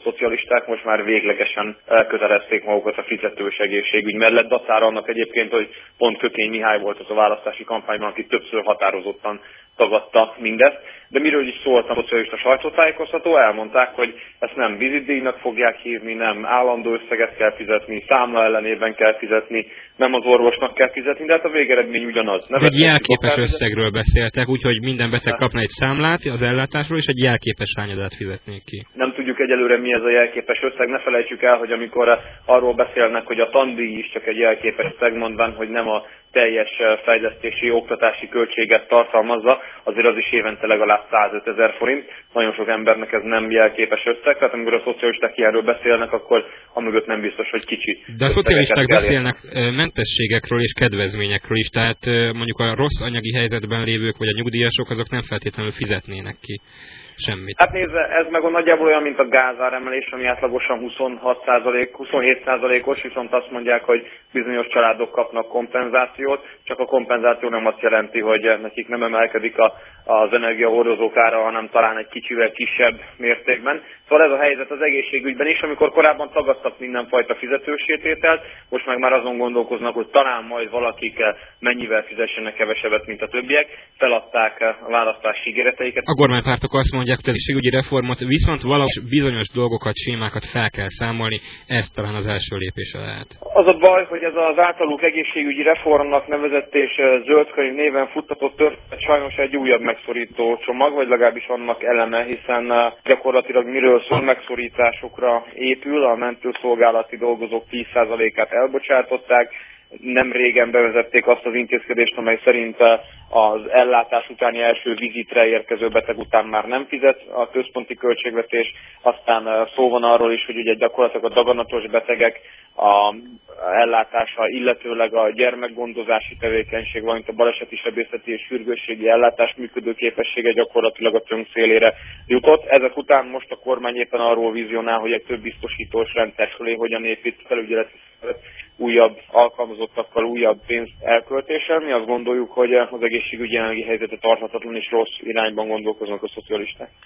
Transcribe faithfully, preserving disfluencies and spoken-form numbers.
szocialisták most már véglegesen elkötelezték magukat a fizetős egészségügy mellett. Dacára annak egyébként, hogy pont Kökény Mihály volt az a választási kampányban, aki többször határozottan tagadta mindezt. De miről is szólt a szocialista sajtótájékoztató? Elmondták, hogy ezt nem vizitdíjnak fogják hívni, nem állandó összeget kell fizetni, számla ellenében kell fizetni, nem az orvosnak kell fizetni, de hát a végeredmény ugyanaz. Egy jelképes összegről beszéltek, úgyhogy minden beteg kapna egy számlát az ellátásról, és egy jelképes hányadát fizetnék ki. Nem tudjuk egyelőre, mi ez a jelképes összeg. Ne felejtsük el, hogy amikor arról beszélnek, hogy a tandíj is csak egy jelképes összeg, mondván, hogy nem a teljes fejlesztési, oktatási költséget tartalmazza, azért az is évente legalább százötezer forint. Nagyon sok embernek ez nem jelképes összeg, tehát amikor a szocialisták ilyenről beszélnek, akkor amögött nem biztos, hogy kicsi. De a szocialisták beszélnek mentességekről és kedvezményekről is, tehát mondjuk a rossz anyagi helyzetben lévők vagy a nyugdíjasok, azok nem feltétlenül fizetnének ki semmit. Hát nézze, ez meg nagyjából olyan, mint a gázáremelés, ami átlagosan huszonhat százalék, huszonhét százalékos, viszont azt mondják, hogy bizonyos családok kapnak kompenzációt, csak a kompenzáció nem azt jelenti, hogy nekik nem emelkedik a, az energiahordozók ára, hanem talán egy kicsivel kisebb mértékben. Szóval ez a helyzet az egészségügyben is, amikor korábban tagadtak mindenfajta fizetősétételt, most meg már azon gondolkoznak, hogy talán majd valakik mennyivel fizessenek kevesebbet, mint a többiek, feladták a választási ígéreteiket. A kormánypártok azt mondják, hogy az egészségügyi reformot viszont valahogy bizonyos dolgokat, sémákat fel kell számolni, ez talán az első lépése lehet. Az a baj, hogy ez az általuk egészségügyi reformnak nevezett és zöldkönyv néven futtatott történet sajnos egy újabb megszorító csomag, vagy legalábbis annak eleme, hiszen gyakorlatilag miről szól, megszorításokra épül, a mentőszolgálati dolgozók tíz százalékát elbocsátották, nem régen bevezették azt az intézkedést, amely szerint az ellátás utáni első vizitre érkező beteg után már nem fizet a központi költségvetés. Aztán szó van arról is, hogy ugye gyakorlatilag a daganatos betegek a ellátása, illetőleg a gyermekgondozási tevékenység, valamint a baleseti sebészeti és sürgősségi ellátás működőképessége gyakorlatilag a csőnk szélére jutott. Ezek után most a kormány éppen arról vizionál, hogy egy több biztosítós rendszer fölé hogyan épít felügyeleti újabb alkalmazottakkal újabb pénzt elköltéssel. Mi azt gondoljuk, hogy az egészségügyi jelenlegi helyzete tarthatatlan és rossz irányban gondolkoznak a szocialisták.